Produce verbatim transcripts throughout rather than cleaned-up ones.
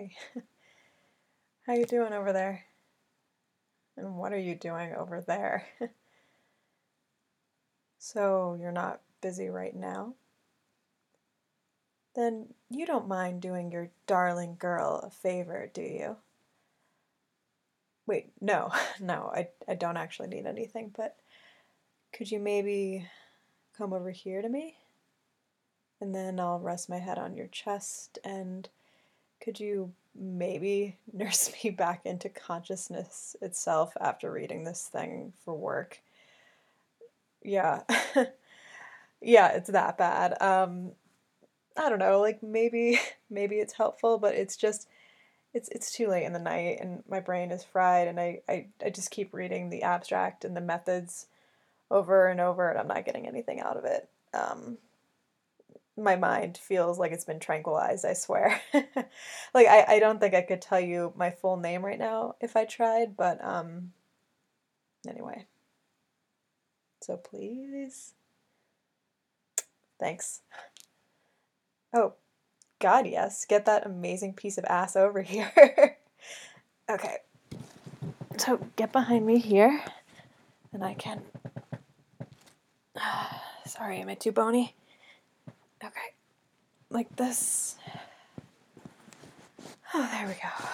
Hey, how you doing over there? And what are you doing over there? So you're not busy right now? Then you don't mind doing your darling girl a favor, do you? Wait, no, no, I, I don't actually need anything, but could you maybe come over here to me? And then I'll rest my head on your chest, and could you maybe nurse me back into consciousness itself after reading this thing for work? Yeah. Yeah, it's that bad. Um, I don't know, like maybe maybe it's helpful, but it's just it's it's too late in the night and my brain is fried and I, I, I just keep reading the abstract and the methods over and over and I'm not getting anything out of it. Um, my mind feels like it's been tranquilized, I swear. Like I, I don't think I could tell you my full name right now if I tried, but um anyway. So please. Thanks. Oh, God, yes. Get that amazing piece of ass over here. Okay. So get behind me here, and I can. Sorry, am I too bony? Okay. Like this. Oh, there we go.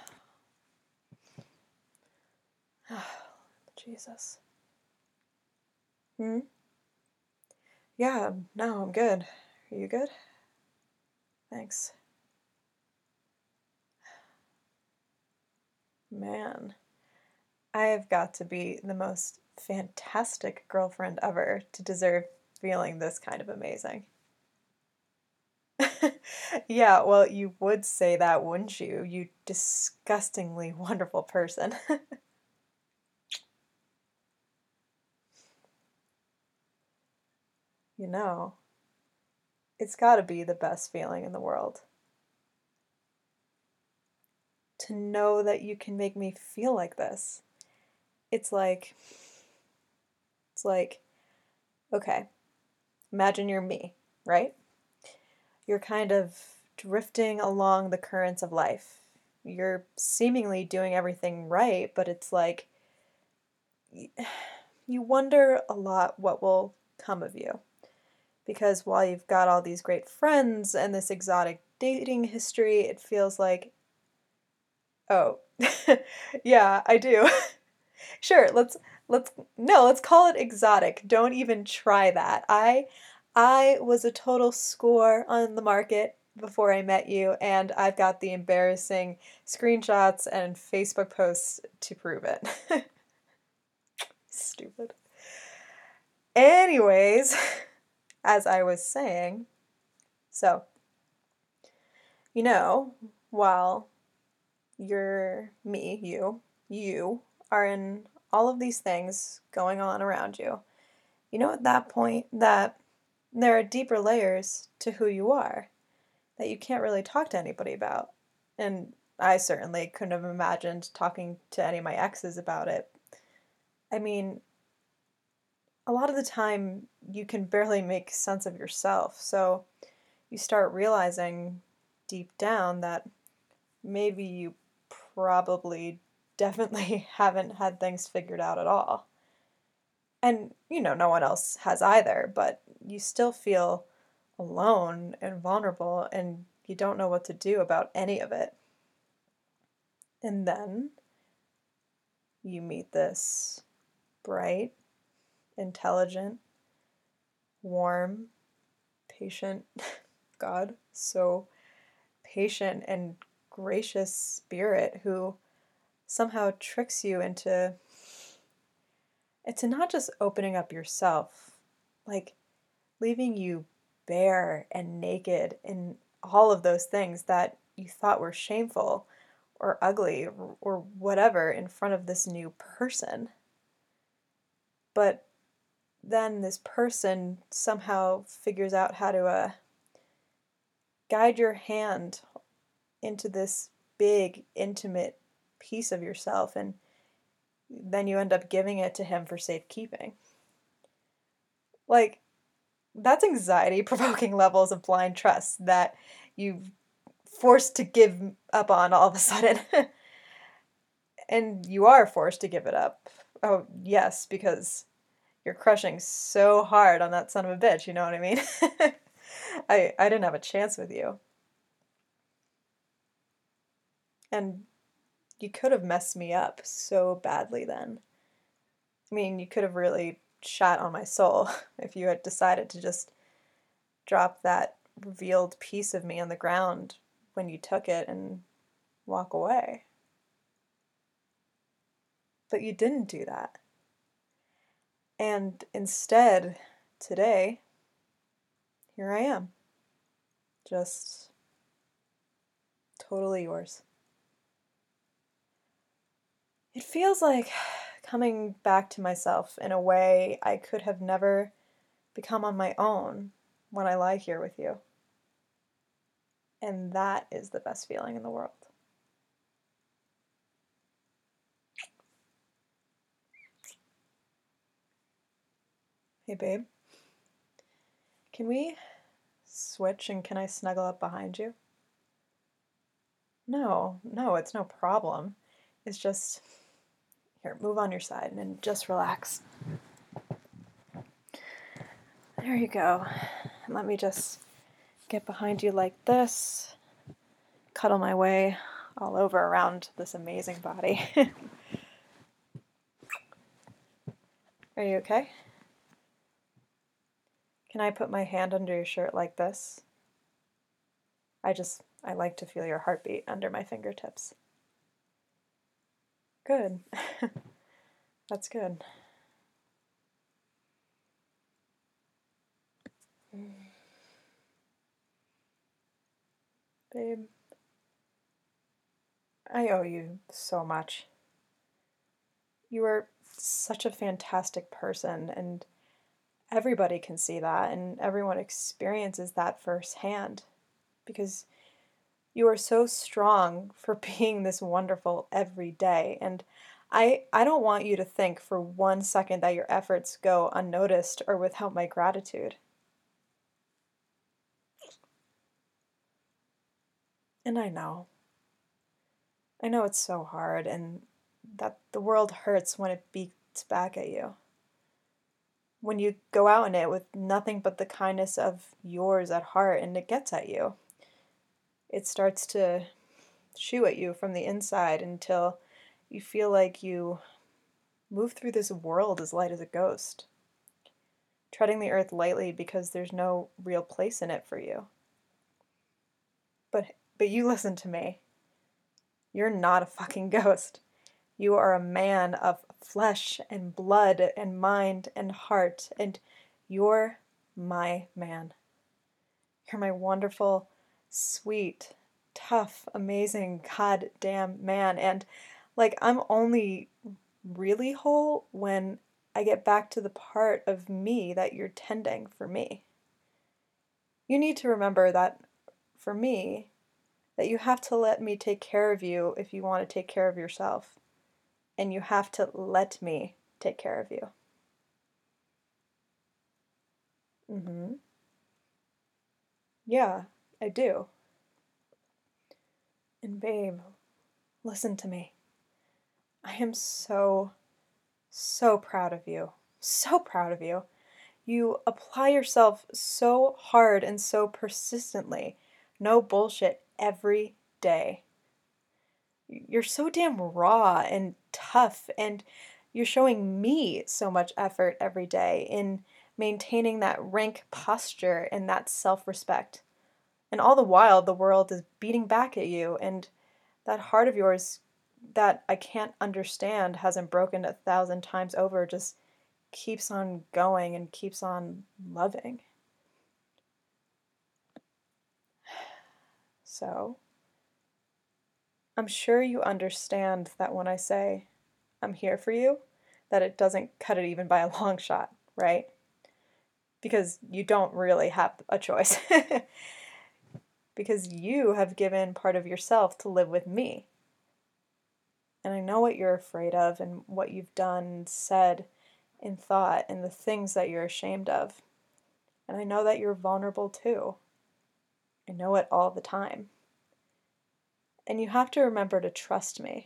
Oh, Jesus. Hmm? Yeah, no, I'm good. Are you good? Thanks. Man, I have got to be the most fantastic girlfriend ever to deserve feeling this kind of amazing. Yeah, well, you would say that, wouldn't you? You disgustingly wonderful person. You know, it's got to be the best feeling in the world to know that you can make me feel like this. It's like, it's like, okay, imagine you're me, right? You're kind of drifting along the currents of life. You're seemingly doing everything right, but it's like you wonder a lot what will come of you. Because while you've got all these great friends and this exotic dating history, it feels like, oh, yeah, I do. Sure, let's let's no, let's call it exotic. Don't even try that. I I was a total score on the market before I met you, and I've got the embarrassing screenshots and Facebook posts to prove it. Stupid. Anyways, as I was saying, so, you know, while you're me, you, you are in all of these things going on around you. You know, at that point, that there are deeper layers to who you are that you can't really talk to anybody about. And I certainly couldn't have imagined talking to any of my exes about it. I mean, a lot of the time, you can barely make sense of yourself. So you start realizing deep down that maybe you probably definitely haven't had things figured out at all. And, you know, no one else has either, but you still feel alone and vulnerable and you don't know what to do about any of it. And then you meet this bright, intelligent, warm, patient, God, so patient and gracious spirit who somehow tricks you into into not just opening up yourself, like leaving you bare and naked in all of those things that you thought were shameful or ugly or, or whatever in front of this new person. But then this person somehow figures out how to uh, guide your hand into this big, intimate piece of yourself, and then you end up giving it to him for safekeeping. Like, that's anxiety provoking levels of blind trust that you forced to give up on all of a sudden. And you are forced to give it up. Oh, yes, because you're crushing so hard on that son of a bitch, you know what I mean? I, I didn't have a chance with you. And you could have messed me up so badly then. I mean, you could have really shot on my soul if you had decided to just drop that revealed piece of me on the ground when you took it and walk away. But you didn't do that. And instead, today, here I am. Just totally yours. It feels like coming back to myself in a way I could have never become on my own when I lie here with you. And that is the best feeling in the world. Hey, babe. Can we switch and can I snuggle up behind you? No, no, it's no problem. It's just, here, move on your side and just relax. There you go. And let me just get behind you like this, cuddle my way all over around this amazing body. Are you okay? Can I put my hand under your shirt like this? I just, I like to feel your heartbeat under my fingertips. Good. That's good. Babe, I owe you so much. You are such a fantastic person, and everybody can see that, and everyone experiences that firsthand, because you are so strong for being this wonderful every day, and I, I don't want you to think for one second that your efforts go unnoticed or without my gratitude. And I know. I know it's so hard, and that the world hurts when it beats back at you. When you go out in it with nothing but the kindness of yours at heart and it gets at you, it starts to chew at you from the inside until you feel like you move through this world as light as a ghost, treading the earth lightly because there's no real place in it for you. But but you listen to me. You're not a fucking ghost. You are a man of flesh and blood and mind and heart, and you're my man. You're my wonderful, sweet, tough, amazing, goddamn man. And like, I'm only really whole when I get back to the part of me that you're tending for me. You need to remember that for me, that you have to let me take care of you if you want to take care of yourself. And you have to let me take care of you. Mm-hmm. Yeah, I do. And babe, listen to me. I am so, so proud of you. So proud of you. You apply yourself so hard and so persistently. No bullshit every day. You're so damn raw and tough, and you're showing me so much effort every day in maintaining that rank posture and that self-respect. And all the while, the world is beating back at you, and that heart of yours that I can't understand hasn't broken a thousand times over just keeps on going and keeps on loving. So, I'm sure you understand that when I say I'm here for you, that it doesn't cut it even by a long shot, right? Because you don't really have a choice. Because you have given part of yourself to live with me. And I know what you're afraid of and what you've done and said and thought and the things that you're ashamed of. And I know that you're vulnerable too. I know it all the time. And you have to remember to trust me.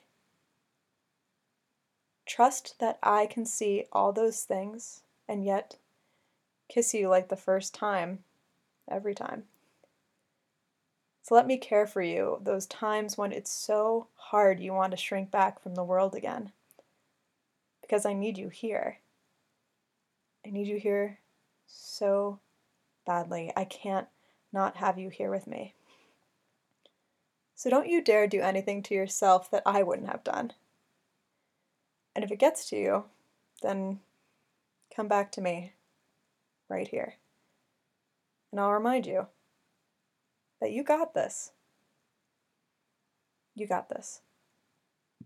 Trust that I can see all those things and yet kiss you like the first time, every time. So let me care for you those times when it's so hard you want to shrink back from the world again. Because I need you here. I need you here so badly. I can't not have you here with me. So don't you dare do anything to yourself that I wouldn't have done. And if it gets to you, then come back to me right here. And I'll remind you that you got this. You got this.